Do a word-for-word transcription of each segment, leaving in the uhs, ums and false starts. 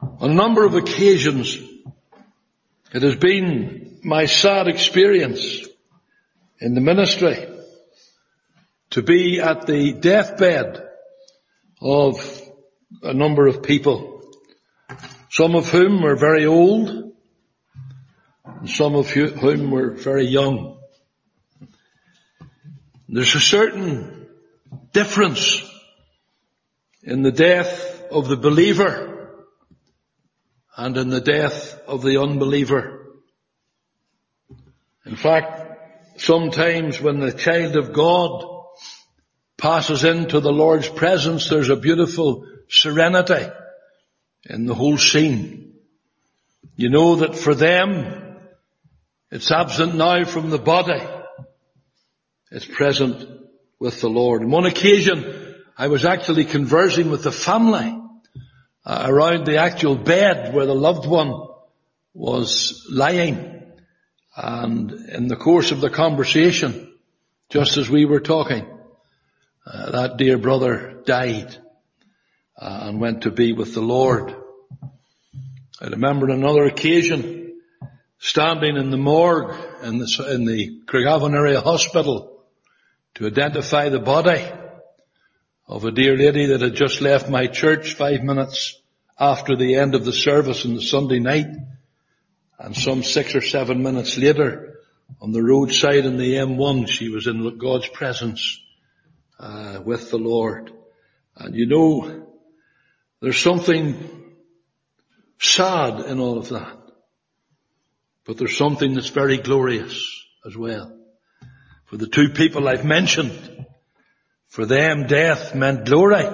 On a number of occasions, it has been my sad experience in the ministry to be at the deathbed of a number of people, some of whom were very old, and some of whom were very young. There's a certain difference in the death of the believer and in the death of the unbeliever. In fact, sometimes when the child of God passes into the Lord's presence, there's a beautiful serenity in the whole scene. You know that for them, it's absent now from the body. It's present with the Lord. On one occasion, I was actually conversing with the family uh, around the actual bed where the loved one was lying. And in the course of the conversation, just as we were talking, uh, that dear brother died uh, and went to be with the Lord. I remember on another occasion standing in the morgue in the, in the Craigavon Area Hospital to identify the body of a dear lady that had just left my church five minutes after the end of the service on the Sunday night. And some six or seven minutes later, on the roadside in the M one, she was in God's presence uh, with the Lord. And you know, there's something sad in all of that. But there's something that's very glorious as well. For the two people I've mentioned, for them death meant glory.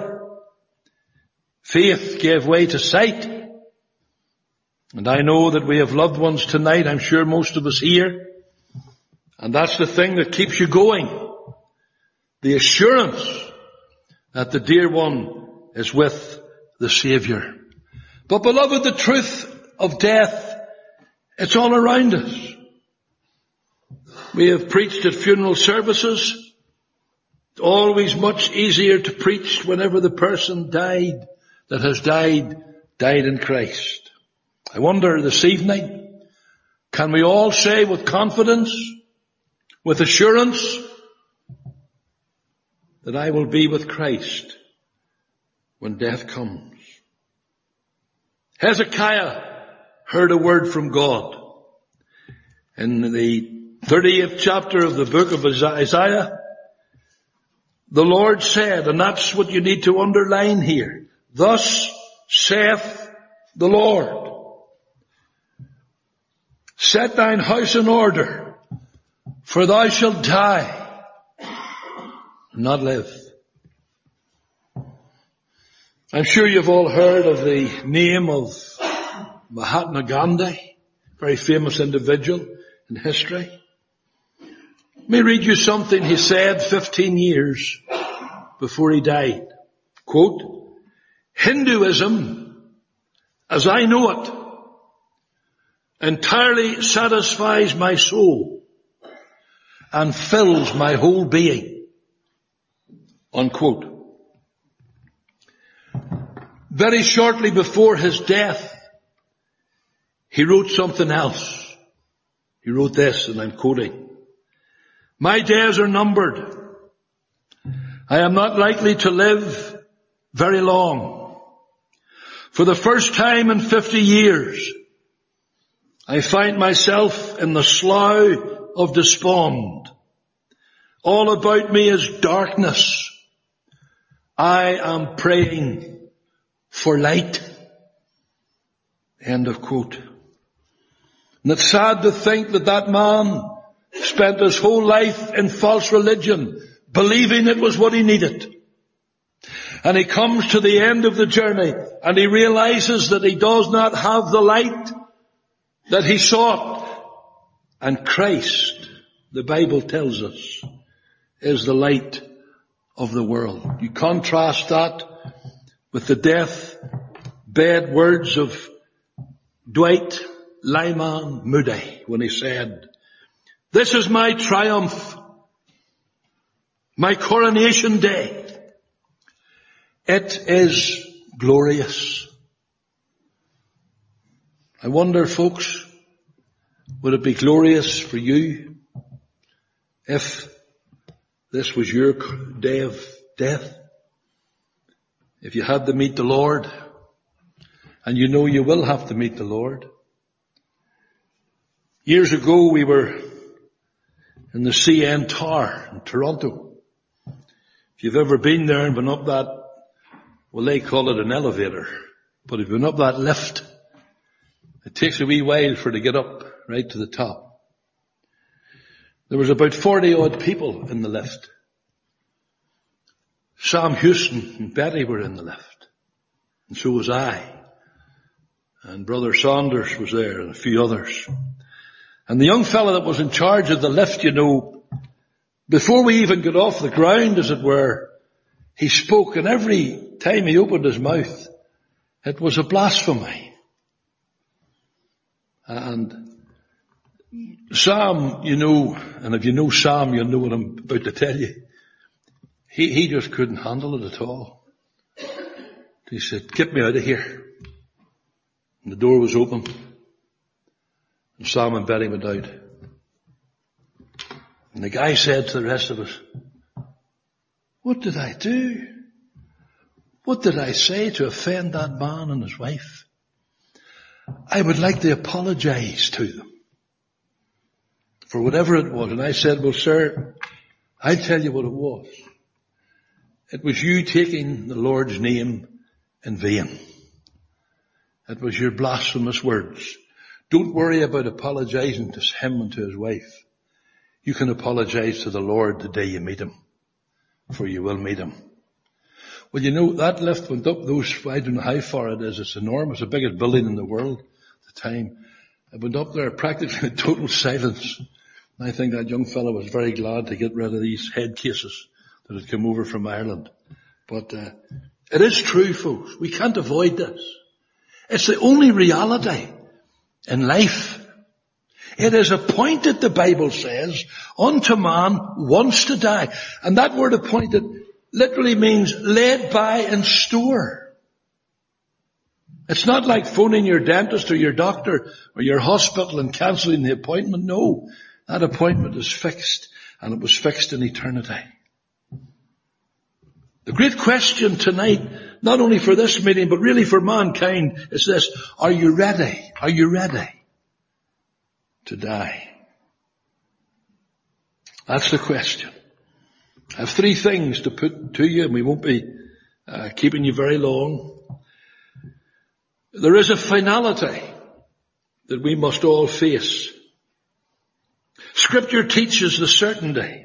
Faith gave way to sight. And I know that we have loved ones tonight, I'm sure most of us here. And that's the thing that keeps you going. The assurance that the dear one is with the Saviour. But beloved, the truth of death, it's all around us. We have preached at funeral services. It's always much easier to preach whenever the person died that has died, died in Christ. I wonder this evening, can we all say with confidence, with assurance, that I will be with Christ when death comes? Hezekiah heard a word from God. In the thirtieth chapter of the book of Isaiah, the Lord said, and that's what you need to underline here, thus saith the Lord, set thine house in order, for thou shalt die, and not live. I'm sure you've all heard of the name of Mahatma Gandhi, very famous individual in history. Let me read you something he said fifteen years before he died. Quote, Hinduism, as I know it, entirely satisfies my soul and fills my whole being. Unquote. Very shortly before his death, he wrote something else. He wrote this, and I'm quoting, my days are numbered. I am not likely to live very long. For the first time in fifty years, I find myself in the slough of despond. All about me is darkness. I am praying for light. End of quote. And it's sad to think that that man spent his whole life in false religion, believing it was what he needed. And he comes to the end of the journey and he realizes that he does not have the light that he sought. And Christ, the Bible tells us, is the light of the world. You contrast that with the death-bed words of Dwight Lyman Moody when he said, this is my triumph, my coronation day. It is glorious. I wonder, folks, would it be glorious for you if this was your day of death? If you had to meet the Lord, and you know you will have to meet the Lord. Years ago we were in the C N Tower in Toronto. If you've ever been there and been up that, well, they call it an elevator, but if you've been up that lift, it takes a wee while for it to get up right to the top. There was about forty odd people in the lift. Sam Houston and Betty were in the lift, and so was I. And Brother Saunders was there and a few others. And the young fellow that was in charge of the lift, you know, before we even got off the ground, as it were, he spoke, and every time he opened his mouth, it was a blasphemy. And Sam, you know, and if you know Sam, you'll know what I'm about to tell you. He, he just couldn't handle it at all. He said, "Get me out of here." And the door was open. And Sam and Betty went out. And the guy said to the rest of us, "What did I do? What did I say to offend that man and his wife? I would like to apologize to them for whatever it was." And I said, "Well, sir, I'll tell you what it was. It was you taking the Lord's name in vain. It was your blasphemous words. Don't worry about apologizing to him and to his wife. You can apologize to the Lord the day you meet him, for you will meet him." Well, you know, that lift went up those, I don't know how far it is, it's enormous, the biggest building in the world at the time. It went up there practically in total silence. And I think that young fellow was very glad to get rid of these head cases that had come over from Ireland. But uh, it is true, folks. We can't avoid this. It's the only reality in life. It is appointed, the Bible says, unto man once to die. And that word appointed literally means laid by in store. It's not like phoning your dentist or your doctor or your hospital and cancelling the appointment. No, that appointment is fixed, and it was fixed in eternity. The great question tonight, not only for this meeting, but really for mankind, is this: are you ready? Are you ready to die? That's the question. I have three things to put to you, and we won't be uh, keeping you very long. There is a finality that we must all face. Scripture teaches the certainty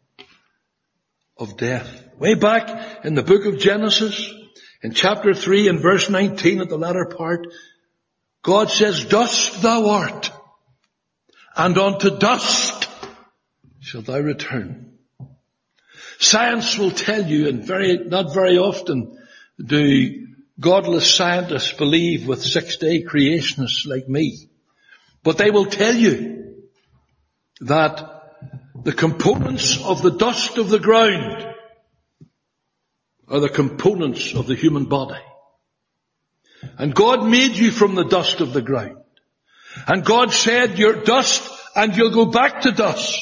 of death. Way back in the book of Genesis, in chapter three and verse nineteen at the latter part, God says, "Dust thou art, and unto dust shalt thou return." Science will tell you, and very, not very often do godless scientists believe with six-day creationists like me, but they will tell you that the components of the dust of the ground are the components of the human body. And God made you from the dust of the ground. And God said, "You're dust and you'll go back to dust.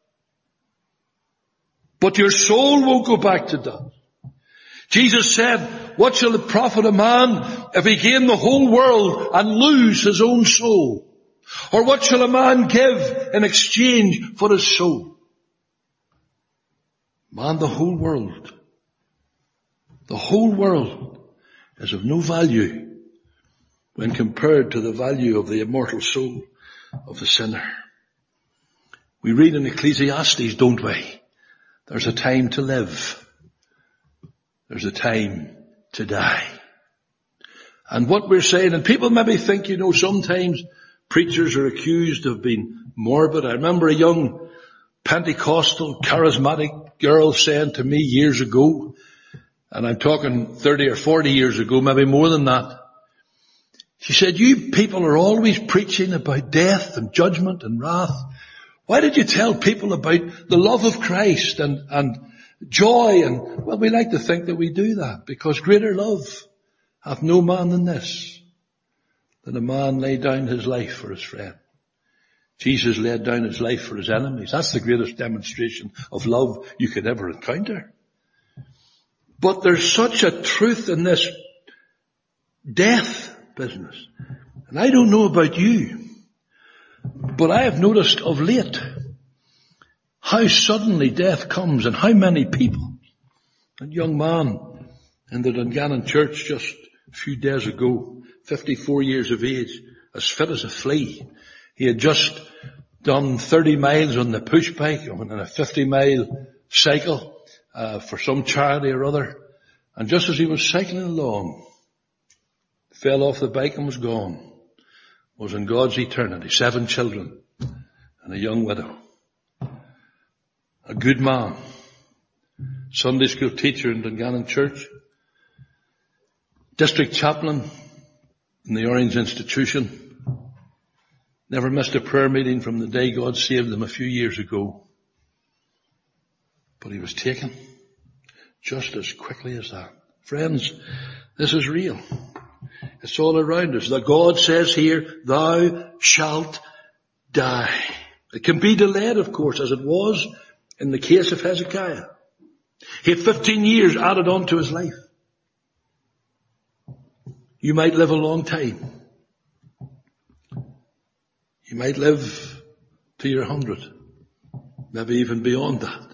But your soul won't go back to dust." Jesus said, "What shall it profit a man if he gain the whole world and lose his own soul? Or what shall a man give in exchange for his soul?" Man, the whole world, the whole world is of no value when compared to the value of the immortal soul of the sinner. We read in Ecclesiastes, don't we? There's a time to live. There's a time to die. And what we're saying, and people maybe think, you know, sometimes preachers are accused of being morbid. I remember a young Pentecostal, charismatic girl saying to me years ago, and I'm talking thirty or forty years ago, maybe more than that. She said, "You people are always preaching about death and judgment and wrath. Why did you tell people about the love of Christ and, and joy?" And, well, we like to think that we do that, because greater love hath no man than this, that a man lay down his life for his friend. Jesus laid down his life for his enemies. That's the greatest demonstration of love you could ever encounter. But there's such a truth in this death business. And I don't know about you, but I have noticed of late how suddenly death comes and how many people. That young man in the Dungannon church just a few days ago, fifty-four years of age, as fit as a flea. He had just done thirty miles on the push bike on a fifty mile cycle uh, for some charity or other. And just as he was cycling along, fell off the bike and was gone. Was in God's eternity. Seven children and a young widow. A good man. Sunday school teacher in Dungannon Church. District chaplain in the Orange Institution. Never missed a prayer meeting from the day God saved him a few years ago. But he was taken just as quickly as that. Friends, this is real. It's all around us. That God says here, thou shalt die. It can be delayed, of course, as it was in the case of Hezekiah. He had fifteen years added on to his life. You might live a long time. You might live to your hundred, maybe even beyond that.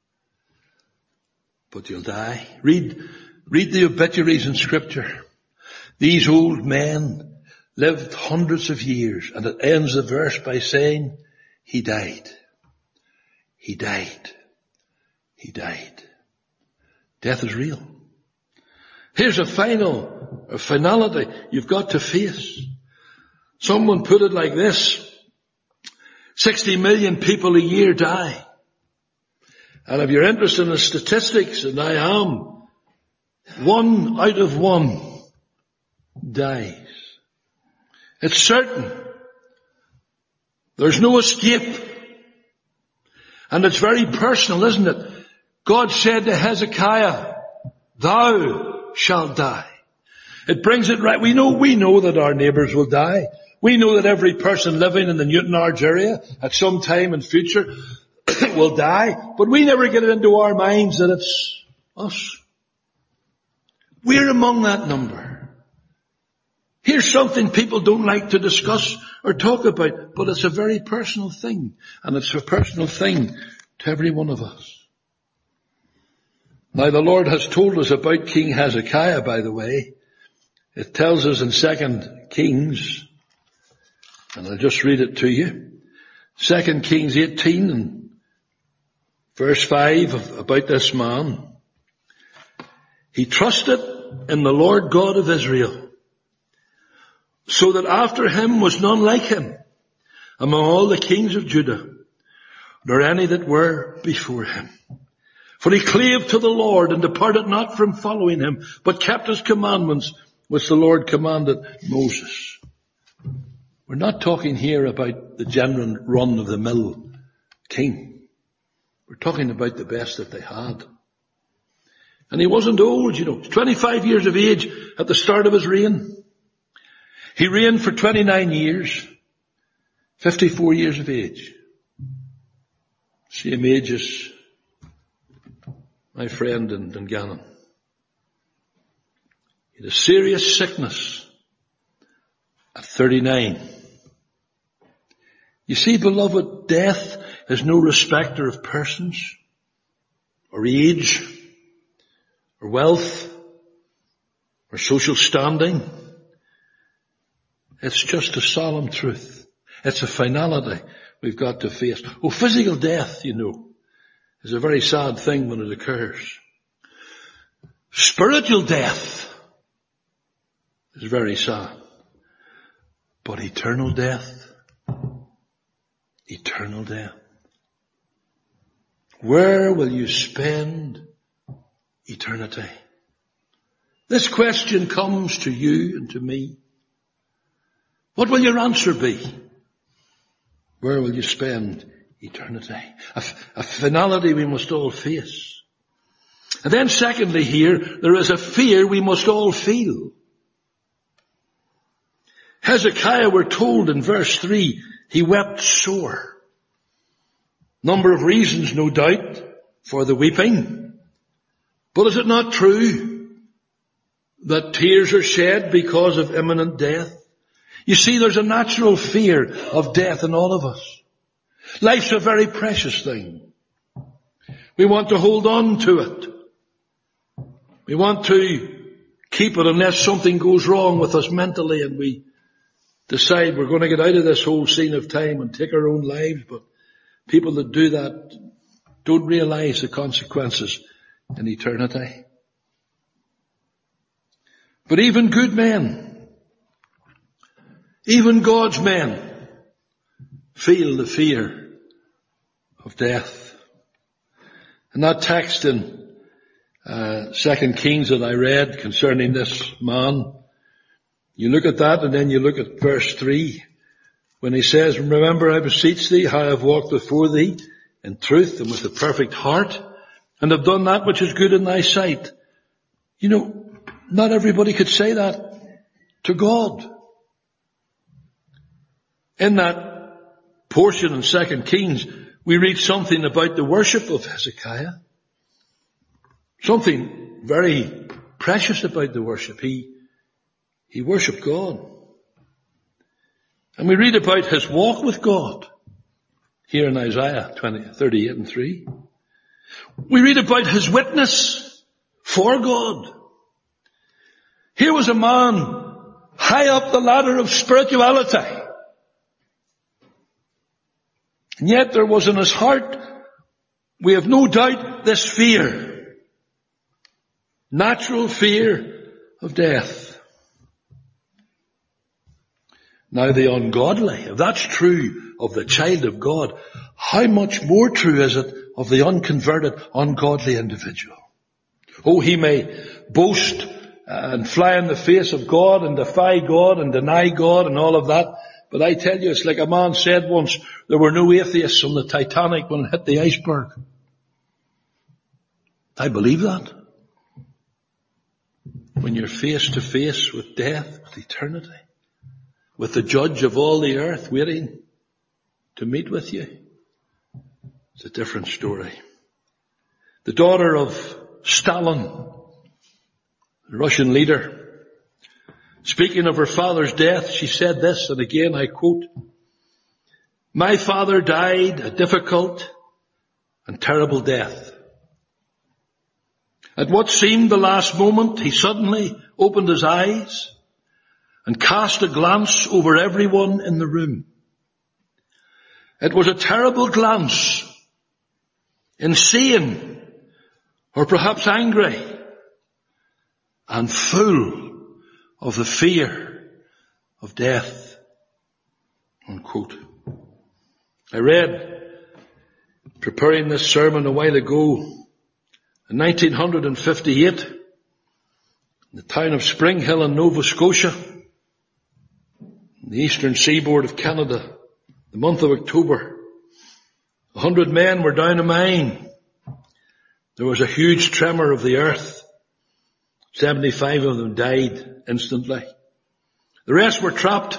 But you'll die. Read, read the obituaries in Scripture. These old men lived hundreds of years, and it ends the verse by saying, he died. He died. He died. Death is real. Here's a final, a finality you've got to face. Someone put it like this. sixty million people a year die. And if you're interested in the statistics, and I am, one out of one dies. It's certain. There's no escape. And it's very personal, isn't it? God said to Hezekiah, thou shalt die. It brings it right. We know, we know that our neighbours will die. We know that every person living in the Newtownards area at some time in future will die. But we never get it into our minds that it's us. We're among that number. Here's something people don't like to discuss or talk about, but it's a very personal thing. And it's a personal thing to every one of us. Now the Lord has told us about King Hezekiah, by the way. It tells us in Second Kings, and I'll just read it to you. Second Kings eighteen and verse five about this man. He trusted in the Lord God of Israel, so that after him was none like him among all the kings of Judah, nor any that were before him. For he clave to the Lord and departed not from following him, but kept his commandments which the Lord commanded Moses. We're not talking here about the genuine run-of-the-mill king. We're talking about the best that they had. And he wasn't old, you know. He was twenty-five years of age at the start of his reign. He reigned for twenty-nine years, fifty-four years of age. Same age as my friend in Dungannon. He had a serious sickness at thirty-nine. You see, beloved, death is no respecter of persons, or age, or wealth, or social standing. It's just a solemn truth. It's a finality we've got to face. Oh, physical death, you know, is a very sad thing when it occurs. Spiritual death is very sad. But eternal death, eternal death. Where will you spend eternity? This question comes to you and to me. What will your answer be? Where will you spend eternity? A, a finality we must all face. And then secondly here, there is a fear we must all feel. Hezekiah, we're told in verse three, he wept sore. Number of reasons, no doubt, for the weeping. But is it not true that tears are shed because of imminent death? You see, there's a natural fear of death in all of us. Life's a very precious thing. We want to hold on to it. We want to keep it unless something goes wrong with us mentally and we decide we're going to get out of this whole scene of time and take our own lives. But people that do that don't realize the consequences in eternity. But even good men, even God's men, feel the fear of death. And that text in uh, Second Kings that I read concerning this man, you look at that and then you look at verse three, when he says, remember, I beseech thee, how I have walked before thee in truth and with a perfect heart, and have done that which is good in thy sight. You know, not everybody could say that to God. In that portion in Second Kings, we read something about the worship of Hezekiah. Something very precious about the worship. He, he worshipped God. And we read about his walk with God here in Isaiah twenty, thirty-eight and three. We read about his witness for God. Here was a man high up the ladder of spirituality. And yet there was in his heart, we have no doubt, this fear. Natural fear of death. Now the ungodly, if that's true of the child of God, how much more true is it of the unconverted, ungodly individual? Oh, he may boast and fly in the face of God and defy God and deny God and all of that. But I tell you, it's like a man said once, there were no atheists on the Titanic when it hit the iceberg. I believe that. When you're face to face with death, with eternity, with the judge of all the earth waiting to meet with you, it's a different story. The daughter of Stalin, the Russian leader, speaking of her father's death, she said this, and again I quote, my father died a difficult and terrible death. At what seemed the last moment, he suddenly opened his eyes and cast a glance over everyone in the room. It was a terrible glance, insane, or perhaps angry, and full of the fear of death. Unquote. I read, preparing this sermon a while ago, in nineteen fifty-eight, in the town of Spring Hill in Nova Scotia, the eastern seaboard of Canada, the month of October, a hundred men were down a mine. There was a huge tremor of the earth. seventy-five of them died instantly. The rest were trapped.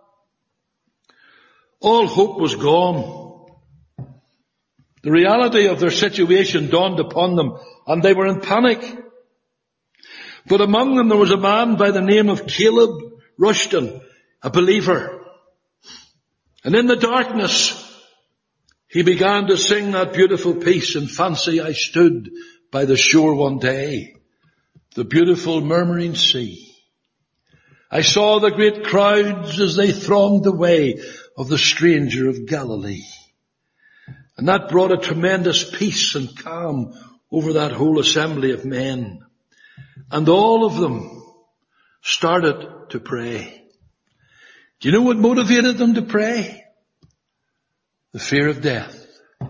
All hope was gone. The reality of their situation dawned upon them, and they were in panic. But among them there was a man by the name of Caleb Rushton, a believer. And in the darkness, he began to sing that beautiful piece, in fancy I stood by the shore one day, the beautiful murmuring sea. I saw the great crowds as they thronged the way of the stranger of Galilee. And that brought a tremendous peace and calm over that whole assembly of men. And all of them started to pray. Do you know what motivated them to pray? The fear of death.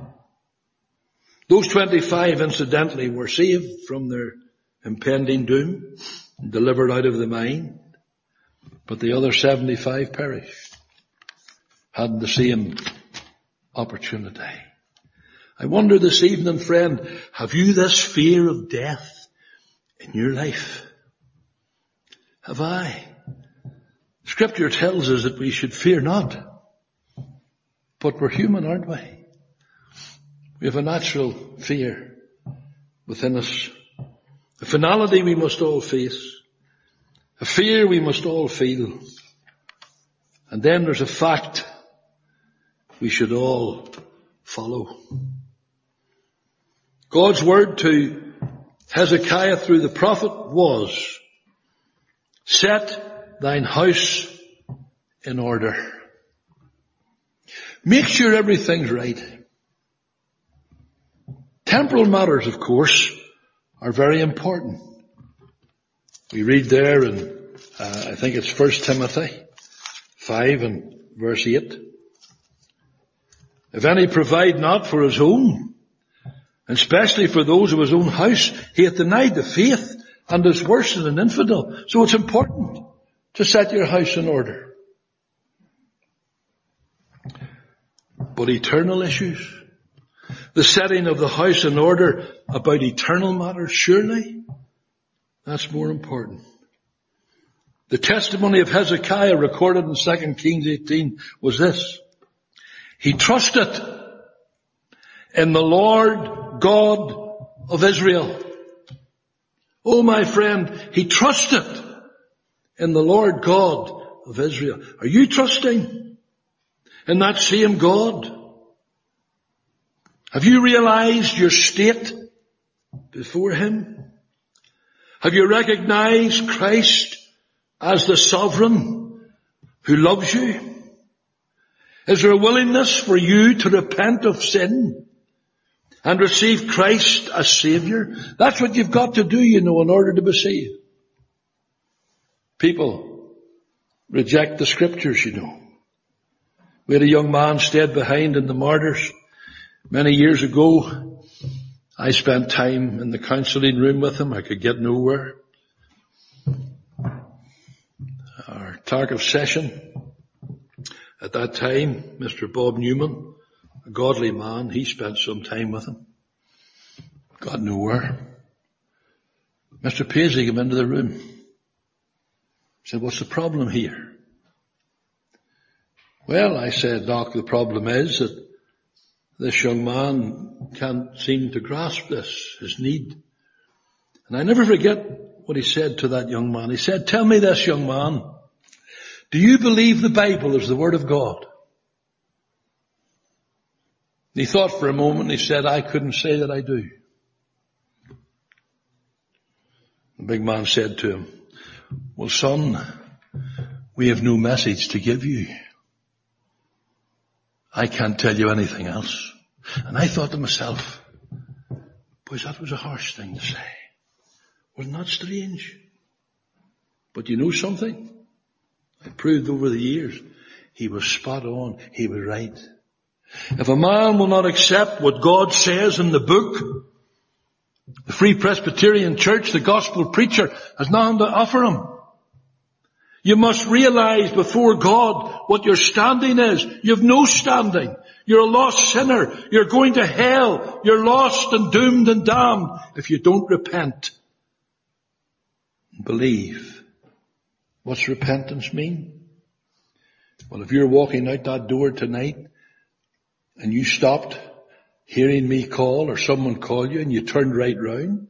Those twenty-five, incidentally, were saved from their impending doom and delivered out of the mine. But the other seventy-five perished. Had the same opportunity. I wonder this evening, friend, have you this fear of death in your life? Have I? Scripture tells us that we should fear not. But we're human, aren't we? We have a natural fear within us. A finality we must all face. A fear we must all feel. And then there's a fact we should all follow. God's word to Hezekiah through the prophet was, set thine house in order. Make sure everything's right. Temporal matters, of course, are very important. We read there in, uh, I think it's First Timothy five and verse eight. If any provide not for his own, and especially for those of his own house, he hath denied the faith and is worse than an infidel. So it's important to set your house in order. But eternal issues, the setting of the house in order about eternal matters, surely that's more important. The testimony of Hezekiah recorded in Second Kings eighteen was this. He trusted in the Lord God of Israel. Oh, my friend, he trusted in the Lord God of Israel. Are you trusting in that same God? Have you realized your state before him? Have you recognized Christ as the sovereign who loves you? Is there a willingness for you to repent of sin and receive Christ as Savior? That's what you've got to do, you know, in order to be saved. People reject the Scriptures, you know. We had a young man stayed behind in the Martyrs many years ago. I spent time in the counselling room with him. I could get nowhere. Our clerk of session at that time, Mister Bob Newman, a godly man, he spent some time with him. Got nowhere. Mister Paisley came into the room. Said, what's the problem here? Well, I said, Doc, the problem is that this young man can't seem to grasp this, his need. And I never forget what he said to that young man. He said, tell me this, young man, do you believe the Bible is the Word of God? And he thought for a moment and he said, I couldn't say that I do. The big man said to him, well, son, we have no message to give you. I can't tell you anything else. And I thought to myself, boys, that was a harsh thing to say. Wasn't that strange? But you know something? I proved over the years, he was spot on. He was right. If a man will not accept what God says in the book, the Free Presbyterian Church, the gospel preacher, has nothing to offer him. You must realize before God what your standing is. You have no standing. You're a lost sinner. You're going to hell. You're lost and doomed and damned if you don't repent and believe. What's repentance mean? Well, if you're walking out that door tonight and you stopped hearing me call or someone call you and you turned right round,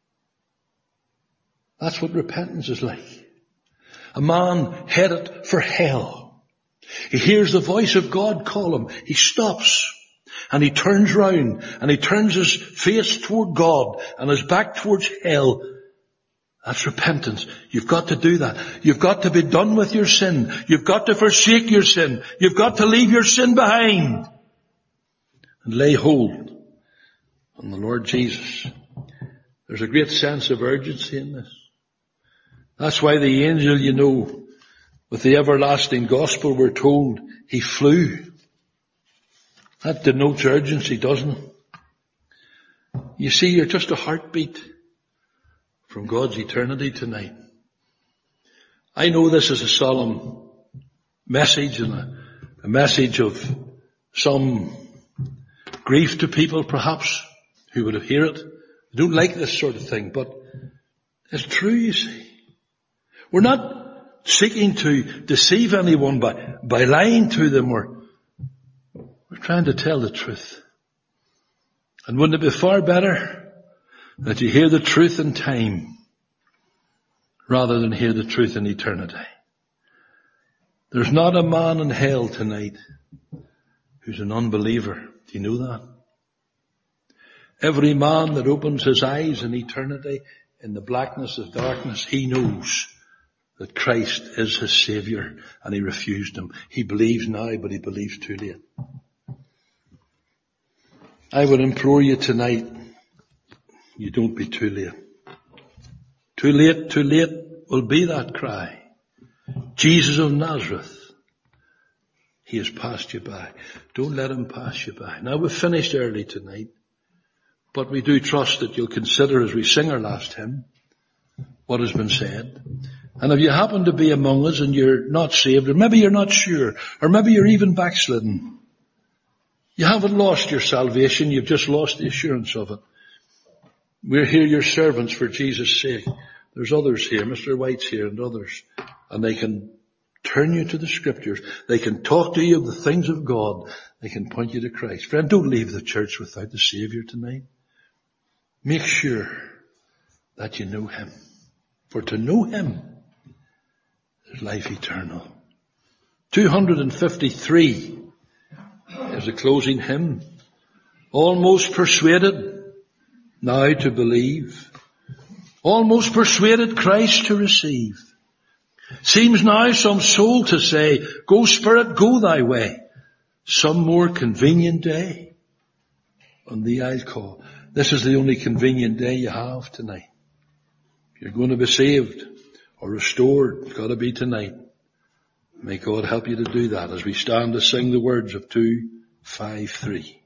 that's what repentance is like. A man headed for hell. He hears the voice of God call him. He stops and he turns round and he turns his face toward God and his back towards hell. That's repentance. You've got to do that. You've got to be done with your sin. You've got to forsake your sin. You've got to leave your sin behind and lay hold on the Lord Jesus. There's a great sense of urgency in this. That's why the angel, you know, with the everlasting gospel, we're told he flew. That denotes urgency, doesn't it? You see, you're just a heartbeat from God's eternity tonight. I know this is a solemn message and a, a message of some grief to people, perhaps, who would hear it. They don't like this sort of thing, but it's true, you see. We're not seeking to deceive anyone by, by lying to them. We're, we're trying to tell the truth. And wouldn't it be far better that you hear the truth in time rather than hear the truth in eternity? There's not a man in hell tonight who's an unbeliever. Do you know that? Every man that opens his eyes in eternity, in the blackness of darkness, he knows that Christ is his Saviour, and he refused him. He believes now, but he believes too late. I would implore you tonight, you don't be too late. Too late, too late will be that cry. Jesus of Nazareth, he has passed you by. Don't let him pass you by. Now, we've finished early tonight, but we do trust that you'll consider as we sing our last hymn what has been said. And if you happen to be among us and you're not saved, or maybe you're not sure, or maybe you're even backslidden, you haven't lost your salvation, you've just lost the assurance of it. We're here, your servants, for Jesus' sake. There's others here, Mister White's here and others, and they can turn you to the Scriptures. They can talk to you of the things of God. They can point you to Christ. Friend, don't leave the church without the Saviour tonight. Make sure that you know him. For to know him is life eternal. two hundred fifty-three is the closing hymn. Almost persuaded now to believe. Almost persuaded Christ to receive. Seems now some soul to say, go Spirit, go thy way. Some more convenient day on thee I'll call. This is the only convenient day you have tonight. If you're going to be saved or restored, it's got to be tonight. May God help you to do that as we stand to sing the words of two five three.